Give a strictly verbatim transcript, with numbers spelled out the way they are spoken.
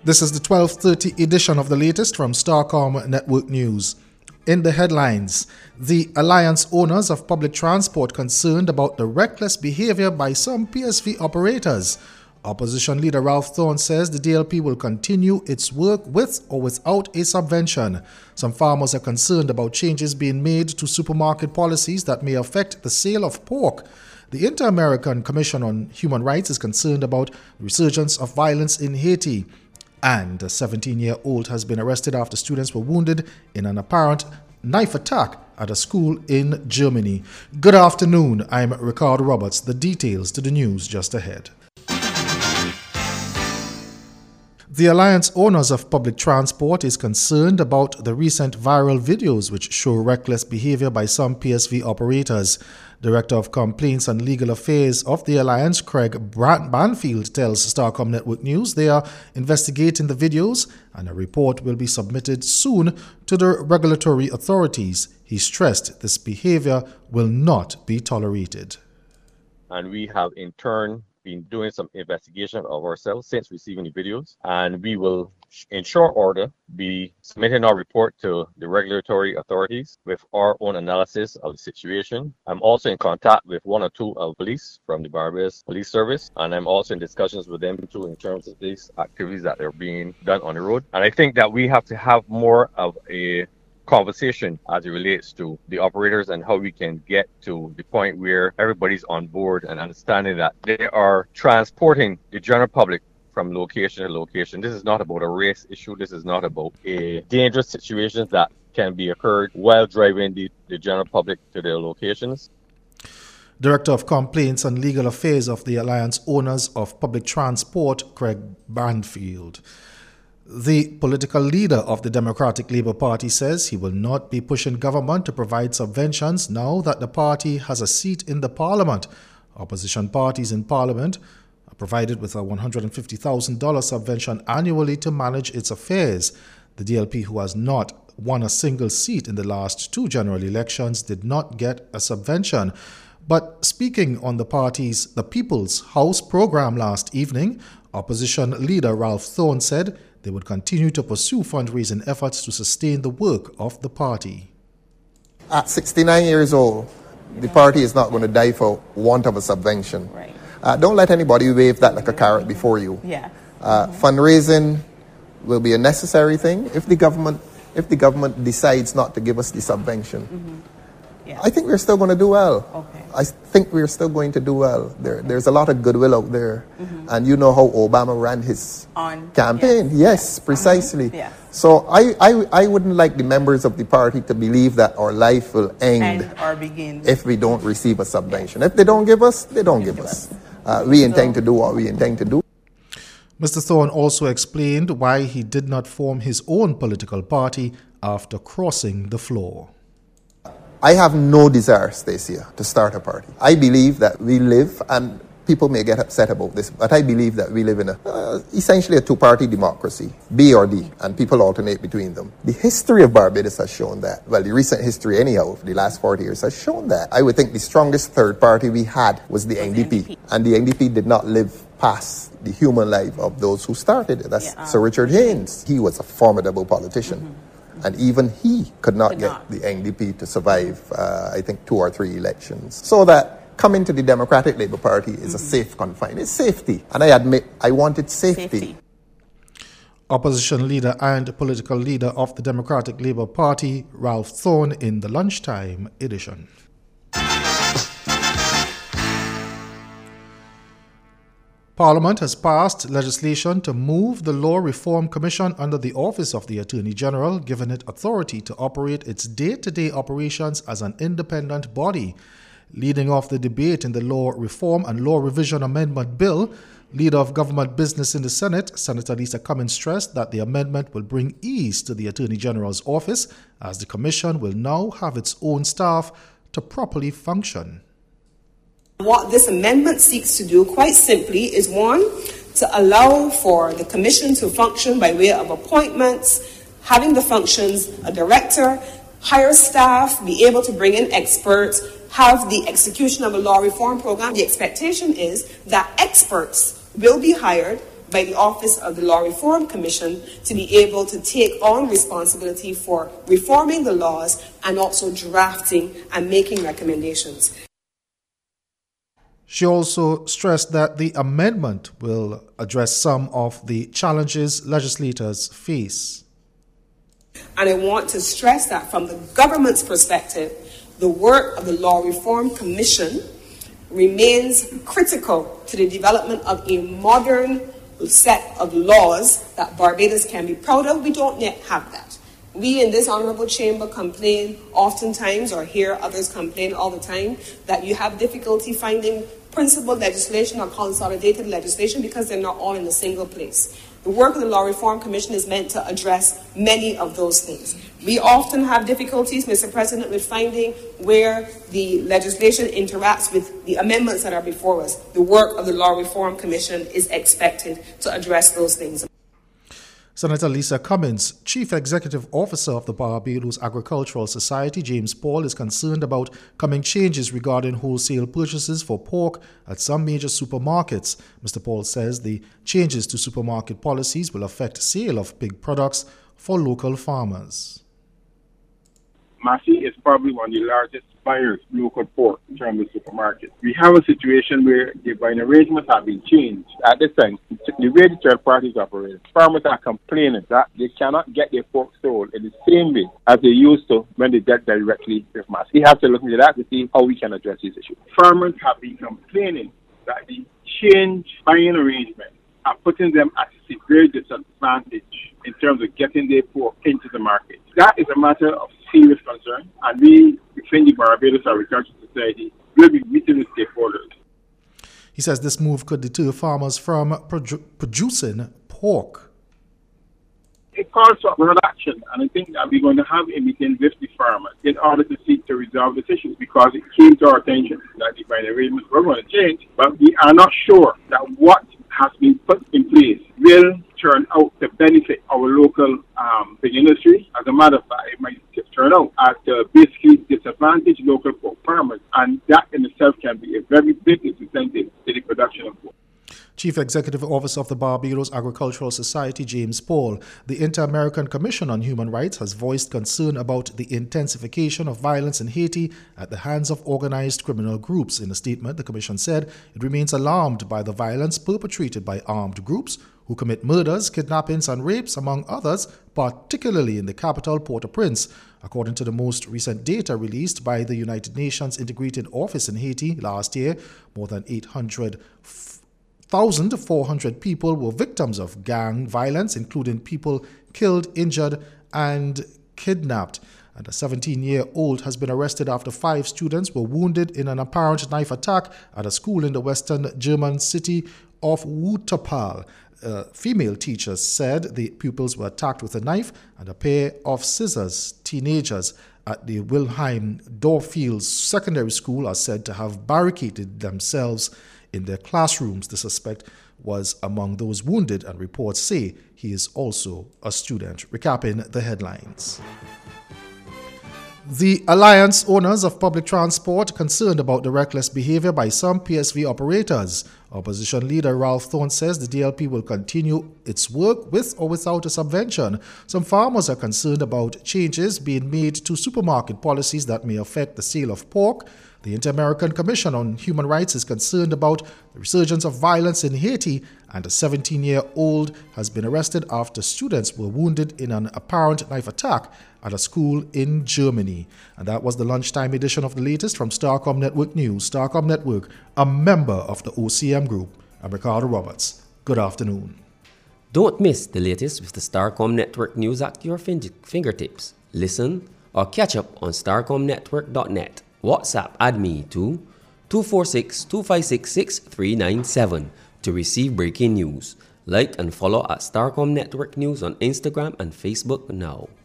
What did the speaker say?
This is the twelve thirty edition of the latest from Starcom Network News. In the headlines, the Alliance owners of public transport concerned about the reckless behavior by some P S V operators. Opposition leader Ralph Thorne says the D L P will continue its work with or without a subvention. Some farmers are concerned about changes being made to supermarket policies that may affect the sale of pork. The Inter-American Commission on Human Rights is concerned about the resurgence of violence in Haiti. And a seventeen-year-old has been arrested after students were wounded in an apparent knife attack at a school in Germany. Good afternoon, I'm Ricardo Roberts. The details to the news just ahead. The Alliance owners of public transport is concerned about the recent viral videos which show reckless behavior by some P S V operators. Director of Complaints and Legal Affairs of the Alliance, Craig Banfield, tells Starcom Network News they are investigating the videos and a report will be submitted soon to the regulatory authorities. He stressed this behavior will not be tolerated. And we have in turn been doing some investigation of ourselves since receiving the videos, and we will in short order be submitting our report to the regulatory authorities with our own analysis of the situation. I'm also in contact with one or two of police from the Barbados Police Service, and I'm also in discussions with them too in terms of these activities that are being done on the road. And I think that we have to have more of a conversation as it relates to the operators and how we can get to the point where everybody's on board and understanding that they are transporting the general public from location to location. This is not about a race issue. This is not about a dangerous situation that can be occurred while driving the, the general public to their locations. Director of Complaints and Legal Affairs of the Alliance Owners of Public Transport, Craig Banfield. The political leader of the Democratic Labour Party says he will not be pushing government to provide subventions now that the party has a seat in the parliament. Opposition parties in parliament are provided with a one hundred fifty thousand dollars subvention annually to manage its affairs. The D L P, who has not won a single seat in the last two general elections, did not get a subvention. But speaking on the party's The People's House program last evening, opposition leader Ralph Thorne said they would continue to pursue fundraising efforts to sustain the work of the party. At sixty-nine years old, the party is not going to die for want of a subvention. Right. Uh, don't let anybody wave that like a carrot before you. Yeah. Uh, fundraising will be a necessary thing if the government if the government decides not to give us the subvention. Mm-hmm. Yeah. I think we're still going to do well. Okay. I think we're still going to do well. There, there's a lot of goodwill out there. Mm-hmm. And you know how Obama ran his On, campaign. yes, Yes, yes. precisely. Mm-hmm. Yeah. So I, I, I wouldn't like the members of the party to believe that our life will end, And or begin. if we don't receive a subvention. If they don't give us, they don't give us. Uh, we intend to do what we intend to do. Mister Thorne also explained why he did not form his own political party after crossing the floor. I have no desire, Stacia, to start a party. I believe that we live, and people may get upset about this, but I believe that we live in a uh, essentially a two-party democracy, B or D, and people alternate between them. The history of Barbados has shown that. Well, the recent history anyhow of the last forty years has shown that. I would think the strongest third party we had was the N D P, and the N D P did not live past the human life of those who started it. That's yeah, um, Sir Richard Haynes. He was a formidable politician. Mm-hmm. And even he could not could get not. the N D P to survive, uh, I think, two or three elections. So that coming to the Democratic Labour Party is mm-hmm. a safe confine. It's safety. And I admit, I wanted safety. Safety. Opposition leader and political leader of the Democratic Labour Party, Ralph Thorne, in the lunchtime edition. Parliament has passed legislation to move the Law Reform Commission under the Office of the Attorney General, giving it authority to operate its day-to-day operations as an independent body. Leading off the debate in the Law Reform and Law Revision Amendment Bill, Leader of Government Business in the Senate, Senator Lisa Cummins, stressed that the amendment will bring ease to the Attorney General's office, as the Commission will now have its own staff to properly function. What this amendment seeks to do, quite simply, is one, to allow for the Commission to function by way of appointments, having the functions, a director, hire staff, be able to bring in experts, have the execution of a law reform program. The expectation is that experts will be hired by the Office of the Law Reform Commission to be able to take on responsibility for reforming the laws and also drafting and making recommendations. She also stressed that the amendment will address some of the challenges legislators face. And I want to stress that from the government's perspective, the work of the Law Reform Commission remains critical to the development of a modern set of laws that Barbados can be proud of. We don't yet have that. We in this honorable chamber complain oftentimes, or hear others complain all the time, that you have difficulty finding principal legislation or consolidated legislation because they're not all in a single place. The work of the Law Reform Commission is meant to address many of those things. We often have difficulties, Mister President, with finding where the legislation interacts with the amendments that are before us. The work of the Law Reform Commission is expected to address those things. Senator Lisa Cummins, Chief Executive Officer of the Barbados Agricultural Society, James Paul, is concerned about coming changes regarding wholesale purchases for pork at some major supermarkets. Mister Paul says the changes to supermarket policies will affect sale of pig products for local farmers. Massey is probably one of the largest buyers of local pork in terms of supermarkets. We have a situation where the buying arrangements have been changed. At this time, the way the third parties operate, farmers are complaining that they cannot get their pork sold in the same way as they used to when they dealt directly with Massey. We have to look into that to see how we can address these issues. Farmers have been complaining that the change buying arrangements are putting them at a severe disadvantage in terms of getting their pork into the market. That is a matter of serious concern, and we within the Barbados Agricultural Society will be meeting with stakeholders. He says this move could deter farmers from produ- producing pork. It calls for broad action, and I think that we're going to have a meeting with the farmers in order to seek to resolve this issue, because it came to our attention that the buying arrangements were going to change, but we are not sure that what has been put in place will turn out to benefit our local um, big industry. As a matter of fact, it might turn out as to basically disadvantage local pork farmers, and that in itself can be a very big disincentive to the production of pork. Chief Executive Officer of the Barbados Agricultural Society, James Paul, the Inter-American Commission on Human Rights has voiced concern about the intensification of violence in Haiti at the hands of organized criminal groups. In a statement, the Commission said it remains alarmed by the violence perpetrated by armed groups who commit murders, kidnappings, and rapes, among others, particularly in the capital, Port-au-Prince. According to the most recent data released by the United Nations Integrated Office in Haiti last year, more than eight hundred one thousand four hundred people were victims of gang violence, including people killed, injured, and kidnapped. And a seventeen-year-old has been arrested after five students were wounded in an apparent knife attack at a school in the western German city of Wutapal. Uh, female teachers said the pupils were attacked with a knife and a pair of scissors. Teenagers at the Wilhelm Dorfield Secondary School are said to have barricaded themselves in their classrooms. The suspect was among those wounded, and reports say he is also a student. Recapping the headlines. The Alliance owners of public transport concerned about the reckless behavior by some P S V operators. Opposition leader Ralph Thorne says the D L P will continue its work with or without a subvention. Some farmers are concerned about changes being made to supermarket policies that may affect the sale of pork. The Inter-American Commission on Human Rights is concerned about the resurgence of violence in Haiti, and a seventeen-year-old has been arrested after students were wounded in an apparent knife attack at a school in Germany. And that was the lunchtime edition of the latest from Starcom Network News. Starcom Network, a member of the O C M Group. I'm Ricardo Roberts. Good afternoon. Don't miss the latest with the Starcom Network News at your fin- fingertips. Listen or catch up on starcom network dot net. WhatsApp add me to two four six, two five six, six three nine seven to receive breaking news. Like and follow at Starcom Network News on Instagram and Facebook now.